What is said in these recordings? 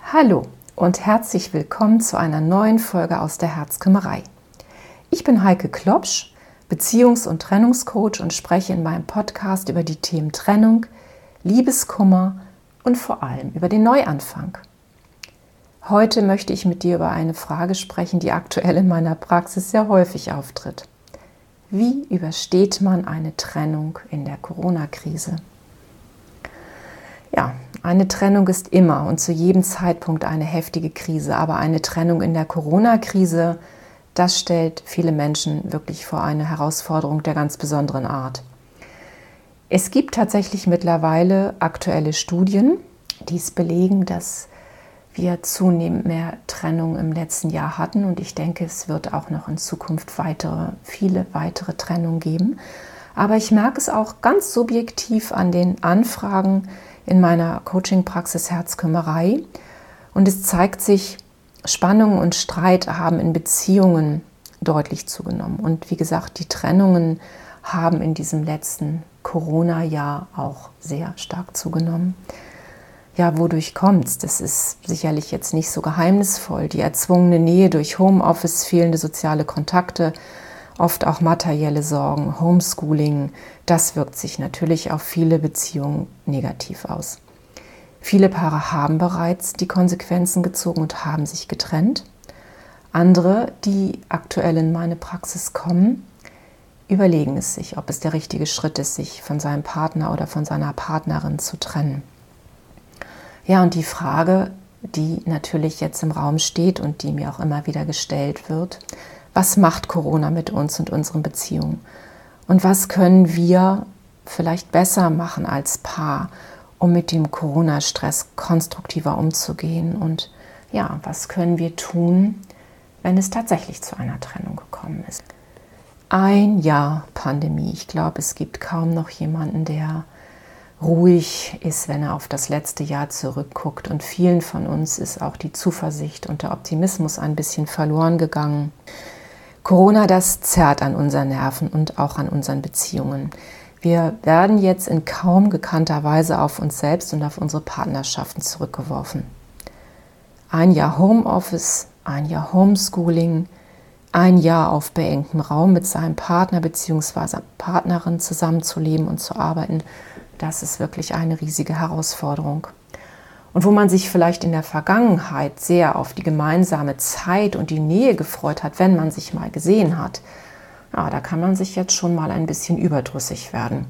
Hallo und herzlich willkommen zu einer neuen Folge aus der Herzkümmerei. Ich bin Heike Klopsch, Beziehungs- und Trennungscoach und spreche in meinem Podcast über die Themen Trennung, Liebeskummer und vor allem über den Neuanfang. Heute möchte ich mit dir über eine Frage sprechen, die aktuell in meiner Praxis sehr häufig auftritt. Wie übersteht man eine Trennung in der Corona-Krise? Ja, eine Trennung ist immer und zu jedem Zeitpunkt eine heftige Krise, aber eine Trennung in der Corona-Krise, das stellt viele Menschen wirklich vor eine Herausforderung der ganz besonderen Art. Es gibt tatsächlich mittlerweile aktuelle Studien, die es belegen, dass wir zunehmend mehr Trennungen im letzten Jahr hatten und ich denke, es wird auch noch in Zukunft viele weitere Trennungen geben. Aber ich merke es auch ganz subjektiv an den Anfragen in meiner Coaching-Praxis Herzkümmerei und es zeigt sich, Spannung und Streit haben in Beziehungen deutlich zugenommen und wie gesagt, die Trennungen haben in diesem letzten Corona-Jahr auch sehr stark zugenommen. Ja, wodurch kommt's? Das ist sicherlich jetzt nicht so geheimnisvoll. Die erzwungene Nähe durch Homeoffice, fehlende soziale Kontakte, oft auch materielle Sorgen, Homeschooling, das wirkt sich natürlich auf viele Beziehungen negativ aus. Viele Paare haben bereits die Konsequenzen gezogen und haben sich getrennt. Andere, die aktuell in meine Praxis kommen, überlegen es sich, ob es der richtige Schritt ist, sich von seinem Partner oder von seiner Partnerin zu trennen. Ja, und die Frage, die natürlich jetzt im Raum steht und die mir auch immer wieder gestellt wird: Was macht Corona mit uns und unseren Beziehungen? Und was können wir vielleicht besser machen als Paar, um mit dem Corona-Stress konstruktiver umzugehen? Und ja, was können wir tun, wenn es tatsächlich zu einer Trennung gekommen ist? Ein Jahr Pandemie. Ich glaube, es gibt kaum noch jemanden, der ruhig ist, wenn er auf das letzte Jahr zurückguckt. Und vielen von uns ist auch die Zuversicht und der Optimismus ein bisschen verloren gegangen. Corona, das zerrt an unseren Nerven und auch an unseren Beziehungen. Wir werden jetzt in kaum gekannter Weise auf uns selbst und auf unsere Partnerschaften zurückgeworfen. Ein Jahr Homeoffice, ein Jahr Homeschooling, ein Jahr auf beengtem Raum mit seinem Partner bzw. Partnerin zusammenzuleben und zu arbeiten, das ist wirklich eine riesige Herausforderung. Und wo man sich vielleicht in der Vergangenheit sehr auf die gemeinsame Zeit und die Nähe gefreut hat, wenn man sich mal gesehen hat, ja, da kann man sich jetzt schon mal ein bisschen überdrüssig werden.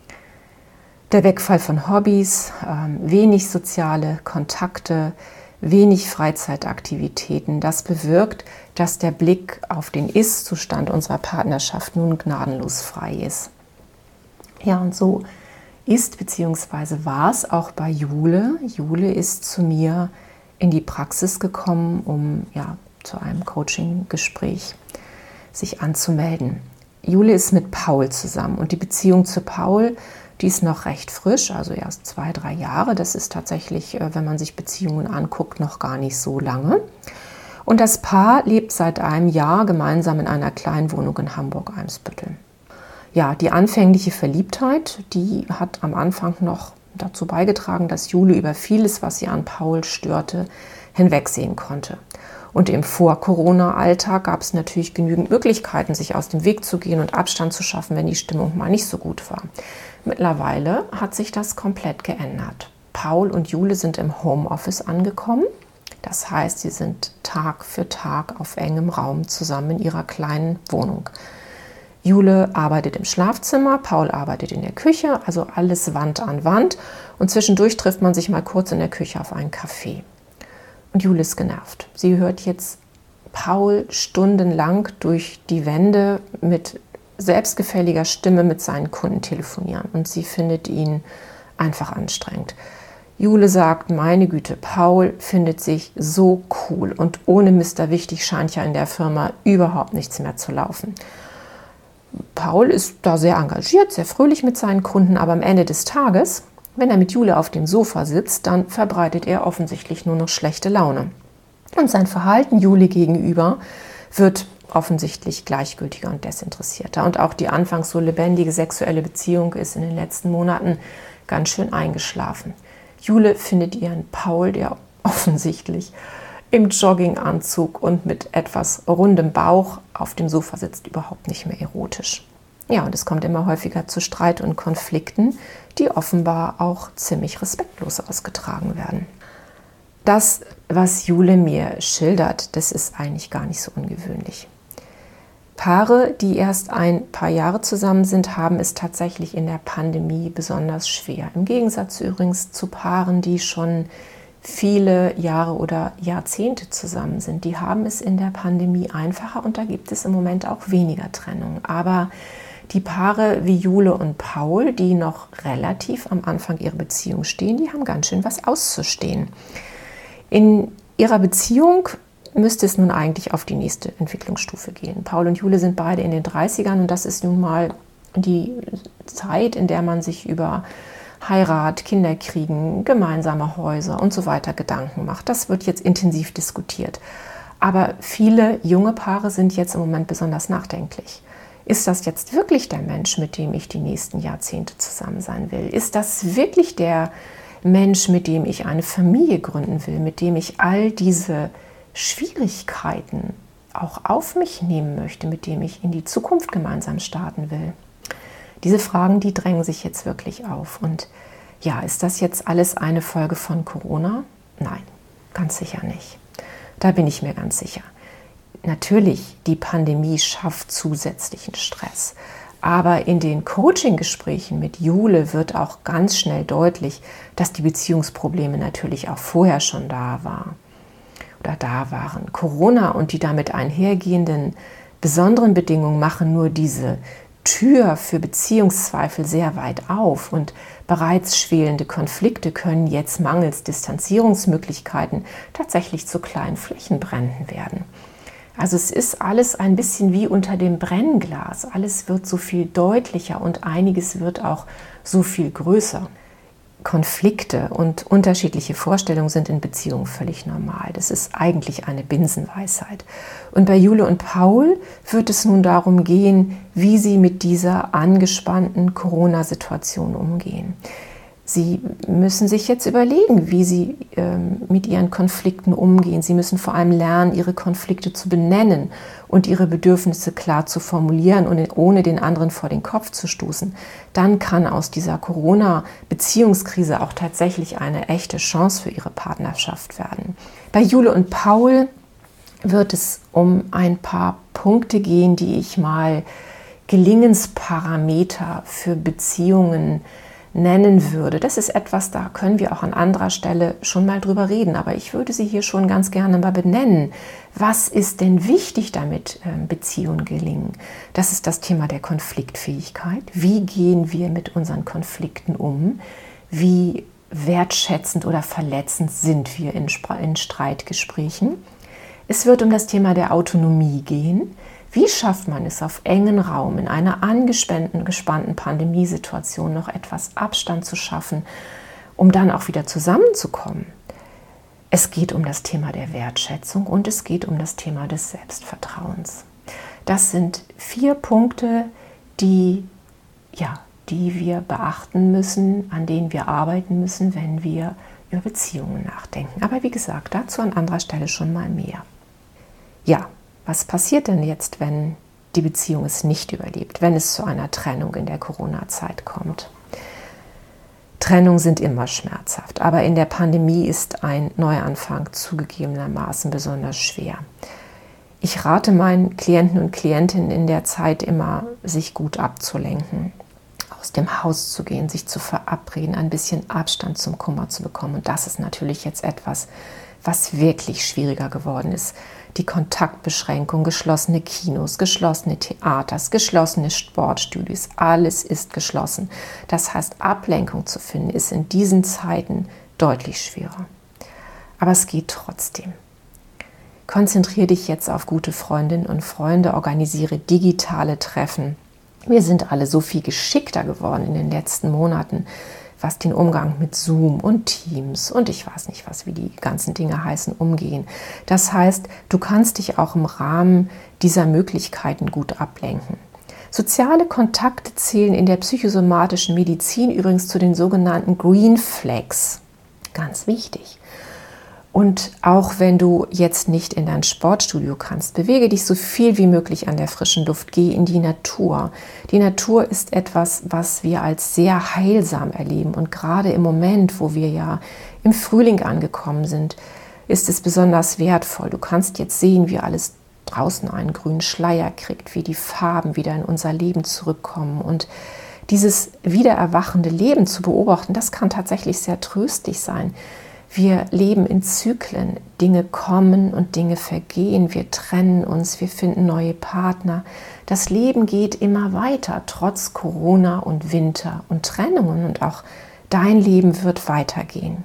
Der Wegfall von Hobbys, wenig soziale Kontakte, wenig Freizeitaktivitäten, das bewirkt, dass der Blick auf den Ist-Zustand unserer Partnerschaft nun gnadenlos frei ist. Ja, und so ist bzw. war es auch bei Jule. Jule ist zu mir in die Praxis gekommen, um zu einem Coaching-Gespräch sich anzumelden. Jule ist mit Paul zusammen und die Beziehung zu Paul, die ist noch recht frisch, also erst 2-3 Jahre. Das ist tatsächlich, wenn man sich Beziehungen anguckt, noch gar nicht so lange. Und das Paar lebt seit einem Jahr gemeinsam in einer kleinen Wohnung in Hamburg-Eimsbüttel. Ja, die anfängliche Verliebtheit, die hat am Anfang noch dazu beigetragen, dass Jule über vieles, was sie an Paul störte, hinwegsehen konnte. Und im Vor-Corona-Alltag gab es natürlich genügend Möglichkeiten, sich aus dem Weg zu gehen und Abstand zu schaffen, wenn die Stimmung mal nicht so gut war. Mittlerweile hat sich das komplett geändert. Paul und Jule sind im Homeoffice angekommen. Das heißt, sie sind Tag für Tag auf engem Raum zusammen in ihrer kleinen Wohnung. Jule arbeitet im Schlafzimmer, Paul arbeitet in der Küche, also alles Wand an Wand. Und zwischendurch trifft man sich mal kurz in der Küche auf einen Kaffee. Und Jule ist genervt. Sie hört jetzt Paul stundenlang durch die Wände mit selbstgefälliger Stimme mit seinen Kunden telefonieren. Und sie findet ihn einfach anstrengend. Jule sagt: Meine Güte, Paul findet sich so cool und ohne Mr. Wichtig scheint ja in der Firma überhaupt nichts mehr zu laufen. Paul ist da sehr engagiert, sehr fröhlich mit seinen Kunden, aber am Ende des Tages, wenn er mit Jule auf dem Sofa sitzt, dann verbreitet er offensichtlich nur noch schlechte Laune. Und sein Verhalten Jule gegenüber wird offensichtlich gleichgültiger und desinteressierter. Und auch die anfangs so lebendige sexuelle Beziehung ist in den letzten Monaten ganz schön eingeschlafen. Jule findet ihren Paul, der offensichtlich im Jogginganzug und mit etwas rundem Bauch auf dem Sofa sitzt, überhaupt nicht mehr erotisch. Ja, und es kommt immer häufiger zu Streit und Konflikten, die offenbar auch ziemlich respektlos ausgetragen werden. Das, was Jule mir schildert, das ist eigentlich gar nicht so ungewöhnlich. Paare, die erst ein paar Jahre zusammen sind, haben es tatsächlich in der Pandemie besonders schwer. Im Gegensatz übrigens zu Paaren, die schon viele Jahre oder Jahrzehnte zusammen sind. Die haben es in der Pandemie einfacher und da gibt es im Moment auch weniger Trennung. Aber die Paare wie Jule und Paul, die noch relativ am Anfang ihrer Beziehung stehen, die haben ganz schön was auszustehen. In ihrer Beziehung müsste es nun eigentlich auf die nächste Entwicklungsstufe gehen. Paul und Jule sind beide in den 30ern und das ist nun mal die Zeit, in der man sich über Heirat, Kinder kriegen, gemeinsame Häuser und so weiter Gedanken macht. Das wird jetzt intensiv diskutiert. Aber viele junge Paare sind jetzt im Moment besonders nachdenklich. Ist das jetzt wirklich der Mensch, mit dem ich die nächsten Jahrzehnte zusammen sein will? Ist das wirklich der Mensch, mit dem ich eine Familie gründen will, mit dem ich all diese Schwierigkeiten auch auf mich nehmen möchte, mit dem ich in die Zukunft gemeinsam starten will? Diese Fragen, die drängen sich jetzt wirklich auf. Und ja, ist das jetzt alles eine Folge von Corona? Nein, ganz sicher nicht. Da bin ich mir ganz sicher. Natürlich, die Pandemie schafft zusätzlichen Stress. Aber in den Coaching-Gesprächen mit Jule wird auch ganz schnell deutlich, dass die Beziehungsprobleme natürlich auch vorher schon da waren. Corona und die damit einhergehenden besonderen Bedingungen machen nur diese Tür für Beziehungszweifel sehr weit auf und bereits schwelende Konflikte können jetzt mangels Distanzierungsmöglichkeiten tatsächlich zu kleinen Flächenbränden werden. Also es ist alles ein bisschen wie unter dem Brennglas. Alles wird so viel deutlicher und einiges wird auch so viel größer. Konflikte und unterschiedliche Vorstellungen sind in Beziehungen völlig normal. Das ist eigentlich eine Binsenweisheit. Und bei Jule und Paul wird es nun darum gehen, wie sie mit dieser angespannten Corona-Situation umgehen. Sie müssen sich jetzt überlegen, wie sie mit ihren Konflikten umgehen. Sie müssen vor allem lernen, ihre Konflikte zu benennen und ihre Bedürfnisse klar zu formulieren und ohne den anderen vor den Kopf zu stoßen. Dann kann aus dieser Corona-Beziehungskrise auch tatsächlich eine echte Chance für ihre Partnerschaft werden. Bei Jule und Paul wird es um ein paar Punkte gehen, die ich mal Gelingensparameter für Beziehungen nennen würde. Das ist etwas, da können wir auch an anderer Stelle schon mal drüber reden, aber ich würde sie hier schon ganz gerne mal benennen. Was ist denn wichtig, damit Beziehungen gelingen? Das ist das Thema der Konfliktfähigkeit. Wie gehen wir mit unseren Konflikten um? Wie wertschätzend oder verletzend sind wir in Streitgesprächen? Es wird um das Thema der Autonomie gehen. Wie schafft man es auf engen Raum in einer gespannten Pandemiesituation noch etwas Abstand zu schaffen, um dann auch wieder zusammenzukommen? Es geht um das Thema der Wertschätzung und es geht um das Thema des Selbstvertrauens. Das sind 4 Punkte, die wir beachten müssen, an denen wir arbeiten müssen, wenn wir über Beziehungen nachdenken. Aber wie gesagt, dazu an anderer Stelle schon mal mehr. Ja. Was passiert denn jetzt, wenn die Beziehung es nicht überlebt, wenn es zu einer Trennung in der Corona-Zeit kommt? Trennungen sind immer schmerzhaft, aber in der Pandemie ist ein Neuanfang zugegebenermaßen besonders schwer. Ich rate meinen Klienten und Klientinnen in der Zeit immer, sich gut abzulenken, aus dem Haus zu gehen, sich zu verabreden, ein bisschen Abstand zum Kummer zu bekommen. Und das ist natürlich jetzt etwas, was wirklich schwieriger geworden ist. Die Kontaktbeschränkung, geschlossene Kinos, geschlossene Theaters, geschlossene Sportstudios, alles ist geschlossen. Das heißt, Ablenkung zu finden, ist in diesen Zeiten deutlich schwerer. Aber es geht trotzdem. Konzentriere dich jetzt auf gute Freundinnen und Freunde, organisiere digitale Treffen. Wir sind alle so viel geschickter geworden in den letzten Monaten, was den Umgang mit Zoom und Teams und ich weiß nicht was, wie die ganzen Dinge heißen, umgehen. Das heißt, du kannst dich auch im Rahmen dieser Möglichkeiten gut ablenken. Soziale Kontakte zählen in der psychosomatischen Medizin übrigens zu den sogenannten Green Flags. Ganz wichtig. Und auch wenn du jetzt nicht in dein Sportstudio kannst, bewege dich so viel wie möglich an der frischen Luft, geh in die Natur. Die Natur ist etwas, was wir als sehr heilsam erleben. Und gerade im Moment, wo wir ja im Frühling angekommen sind, ist es besonders wertvoll. Du kannst jetzt sehen, wie alles draußen einen grünen Schleier kriegt, wie die Farben wieder in unser Leben zurückkommen. Und dieses wiedererwachende Leben zu beobachten, das kann tatsächlich sehr tröstlich sein. Wir leben in Zyklen, Dinge kommen und Dinge vergehen, wir trennen uns, wir finden neue Partner. Das Leben geht immer weiter, trotz Corona und Winter und Trennungen, und auch dein Leben wird weitergehen.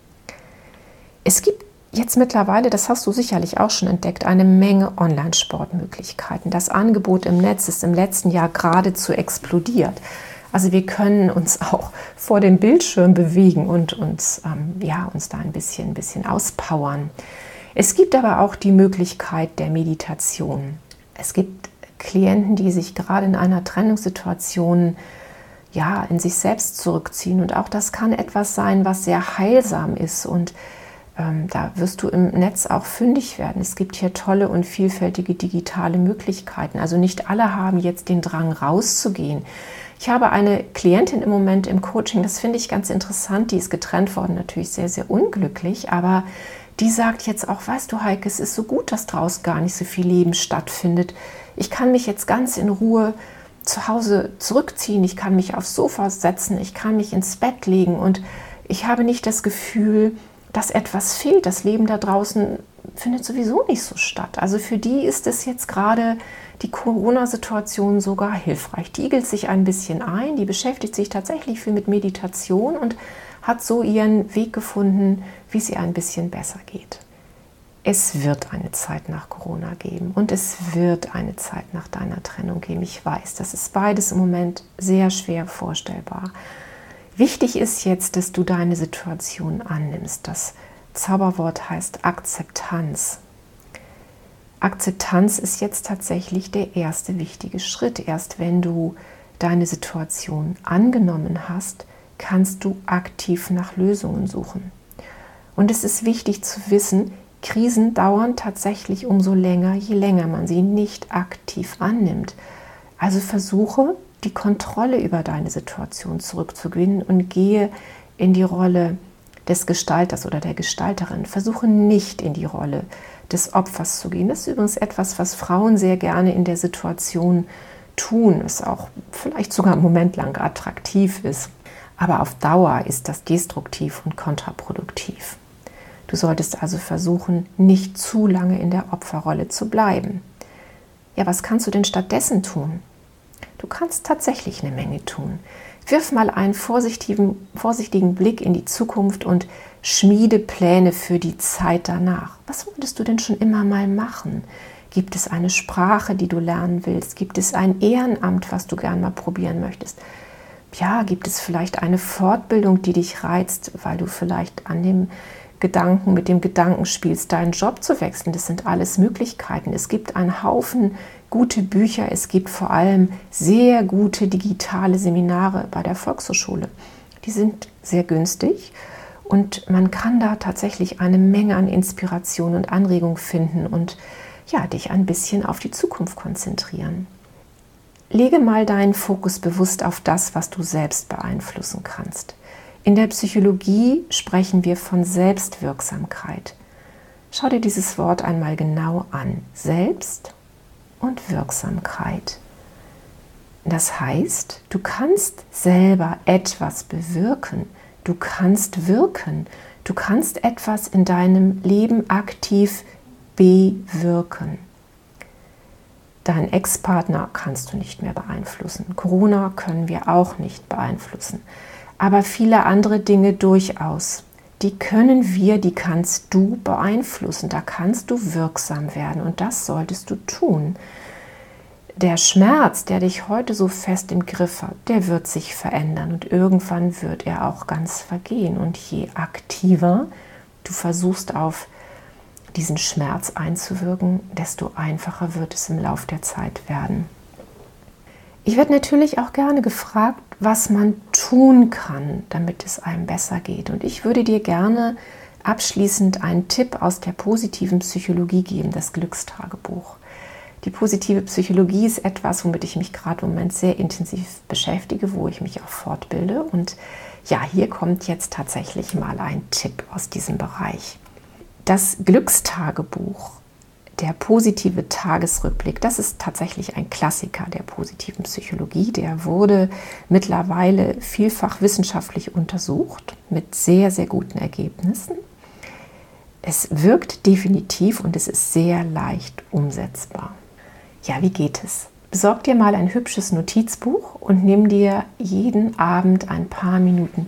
Es gibt jetzt mittlerweile, das hast du sicherlich auch schon entdeckt, eine Menge Online-Sportmöglichkeiten. Das Angebot im Netz ist im letzten Jahr geradezu explodiert. Also wir können uns auch vor dem Bildschirm bewegen und uns da ein bisschen auspowern. Es gibt aber auch die Möglichkeit der Meditation. Es gibt Klienten, die sich gerade in einer Trennungssituation in sich selbst zurückziehen. Und auch das kann etwas sein, was sehr heilsam ist. Und da wirst du im Netz auch fündig werden. Es gibt hier tolle und vielfältige digitale Möglichkeiten. Also nicht alle haben jetzt den Drang, rauszugehen. Ich habe eine Klientin im Moment im Coaching, das finde ich ganz interessant, die ist getrennt worden, natürlich sehr, sehr unglücklich, aber die sagt jetzt auch, weißt du Heike, es ist so gut, dass draußen gar nicht so viel Leben stattfindet. Ich kann mich jetzt ganz in Ruhe zu Hause zurückziehen, ich kann mich aufs Sofa setzen, ich kann mich ins Bett legen und ich habe nicht das Gefühl, dass etwas fehlt. Das Leben da draußen findet sowieso nicht so statt. Also für die ist es jetzt gerade die Corona-Situation sogar hilfreich. Die igelt sich ein bisschen ein, die beschäftigt sich tatsächlich viel mit Meditation und hat so ihren Weg gefunden, wie es ihr ein bisschen besser geht. Es wird eine Zeit nach Corona geben und es wird eine Zeit nach deiner Trennung geben. Ich weiß, das ist beides im Moment sehr schwer vorstellbar. Wichtig ist jetzt, dass du deine Situation annimmst. Das Zauberwort heißt Akzeptanz. Akzeptanz ist jetzt tatsächlich der erste wichtige Schritt. Erst wenn du deine Situation angenommen hast, kannst du aktiv nach Lösungen suchen. Und es ist wichtig zu wissen, Krisen dauern tatsächlich umso länger, je länger man sie nicht aktiv annimmt. Also versuche, die Kontrolle über deine Situation zurückzugewinnen und gehe in die Rolle des Gestalters oder der Gestalterin. Versuche nicht in die Rolle des Opfers zu gehen. Das ist übrigens etwas, was Frauen sehr gerne in der Situation tun, es auch vielleicht sogar einen Moment lang attraktiv ist. Aber auf Dauer ist das destruktiv und kontraproduktiv. Du solltest also versuchen, nicht zu lange in der Opferrolle zu bleiben. Ja, was kannst du denn stattdessen tun? Du kannst tatsächlich eine Menge tun. Wirf mal einen vorsichtigen Blick in die Zukunft und schmiede Pläne für die Zeit danach. Was wolltest du denn schon immer mal machen? Gibt es eine Sprache, die du lernen willst? Gibt es ein Ehrenamt, was du gern mal probieren möchtest? Ja, gibt es vielleicht eine Fortbildung, die dich reizt, weil du vielleicht mit dem Gedanken spielst, deinen Job zu wechseln? Das sind alles Möglichkeiten. Es gibt einen Haufen gute Bücher, es gibt vor allem sehr gute digitale Seminare bei der Volkshochschule. Die sind sehr günstig und man kann da tatsächlich eine Menge an Inspiration und Anregung finden und dich ein bisschen auf die Zukunft konzentrieren. Lege mal deinen Fokus bewusst auf das, was du selbst beeinflussen kannst. In der Psychologie sprechen wir von Selbstwirksamkeit. Schau dir dieses Wort einmal genau an. Selbst und Wirksamkeit. Das heißt, du kannst selber etwas bewirken. Du kannst wirken. Du kannst etwas in deinem Leben aktiv bewirken. Deinen Ex-Partner kannst du nicht mehr beeinflussen. Corona können wir auch nicht beeinflussen. Aber viele andere Dinge durchaus. Die kannst du beeinflussen. Da kannst du wirksam werden und das solltest du tun. Der Schmerz, der dich heute so fest im Griff hat, der wird sich verändern und irgendwann wird er auch ganz vergehen. Und je aktiver du versuchst, auf diesen Schmerz einzuwirken, desto einfacher wird es im Lauf der Zeit werden. Ich werde natürlich auch gerne gefragt, was man tun kann, damit es einem besser geht. Und ich würde dir gerne abschließend einen Tipp aus der positiven Psychologie geben, das Glückstagebuch. Die positive Psychologie ist etwas, womit ich mich gerade im Moment sehr intensiv beschäftige, wo ich mich auch fortbilde. Und ja, hier kommt jetzt tatsächlich mal ein Tipp aus diesem Bereich. Das Glückstagebuch, der positive Tagesrückblick, das ist tatsächlich ein Klassiker der positiven Psychologie. Der wurde mittlerweile vielfach wissenschaftlich untersucht mit sehr, sehr guten Ergebnissen. Es wirkt definitiv und es ist sehr leicht umsetzbar. Ja, wie geht es? Besorg dir mal ein hübsches Notizbuch und nimm dir jeden Abend ein paar Minuten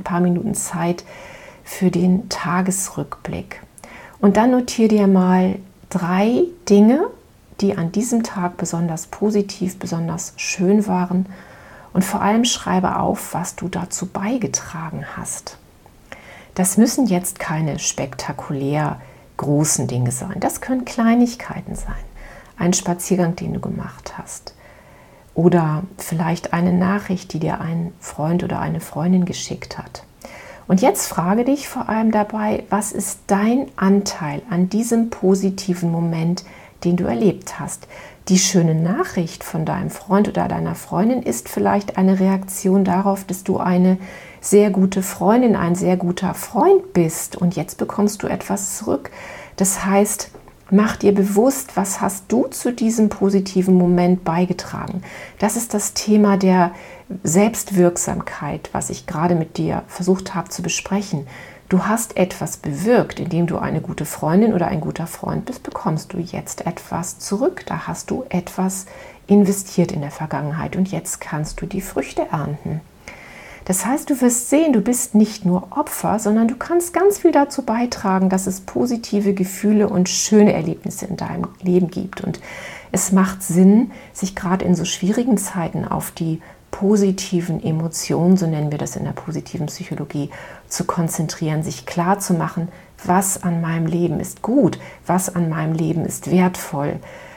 Zeit für den Tagesrückblick. Und dann notiere dir mal 3 Dinge, die an diesem Tag besonders positiv, besonders schön waren. Und vor allem schreibe auf, was du dazu beigetragen hast. Das müssen jetzt keine spektakulär großen Dinge sein. Das können Kleinigkeiten sein. Ein Spaziergang, den du gemacht hast. Oder vielleicht eine Nachricht, die dir ein Freund oder eine Freundin geschickt hat. Und jetzt frage dich vor allem dabei, was ist dein Anteil an diesem positiven Moment, den du erlebt hast? Die schöne Nachricht von deinem Freund oder deiner Freundin ist vielleicht eine Reaktion darauf, dass du eine sehr gute Freundin, ein sehr guter Freund bist und jetzt bekommst du etwas zurück. Das heißt, mach dir bewusst, was hast du zu diesem positiven Moment beigetragen. Das ist das Thema der Selbstwirksamkeit, was ich gerade mit dir versucht habe zu besprechen. Du hast etwas bewirkt, indem du eine gute Freundin oder ein guter Freund bist, bekommst du jetzt etwas zurück. Da hast du etwas investiert in der Vergangenheit und jetzt kannst du die Früchte ernten. Das heißt, du wirst sehen, du bist nicht nur Opfer, sondern du kannst ganz viel dazu beitragen, dass es positive Gefühle und schöne Erlebnisse in deinem Leben gibt. Und es macht Sinn, sich gerade in so schwierigen Zeiten auf die positiven Emotionen, so nennen wir das in der positiven Psychologie, zu konzentrieren, sich klar zu machen, was an meinem Leben ist gut, was an meinem Leben ist wertvoll.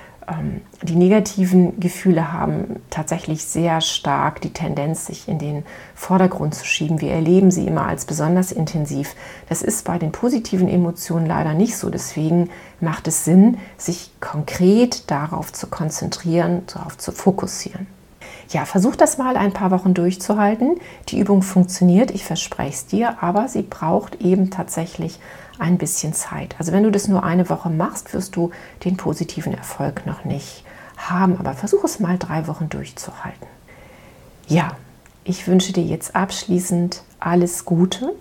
Die negativen Gefühle haben tatsächlich sehr stark die Tendenz, sich in den Vordergrund zu schieben. Wir erleben sie immer als besonders intensiv. Das ist bei den positiven Emotionen leider nicht so. Deswegen macht es Sinn, sich konkret darauf zu konzentrieren, darauf zu fokussieren. Ja, versuch das mal ein paar Wochen durchzuhalten. Die Übung funktioniert, ich verspreche es dir, aber sie braucht eben tatsächlich ein bisschen Zeit. Also wenn du das nur eine Woche machst, wirst du den positiven Erfolg noch nicht haben. Aber versuch es mal 3 Wochen durchzuhalten. Ja, ich wünsche dir jetzt abschließend alles Gute.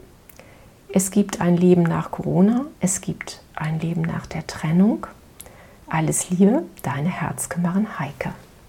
Es gibt ein Leben nach Corona. Es gibt ein Leben nach der Trennung. Alles Liebe, deine Herzkämmerin Heike.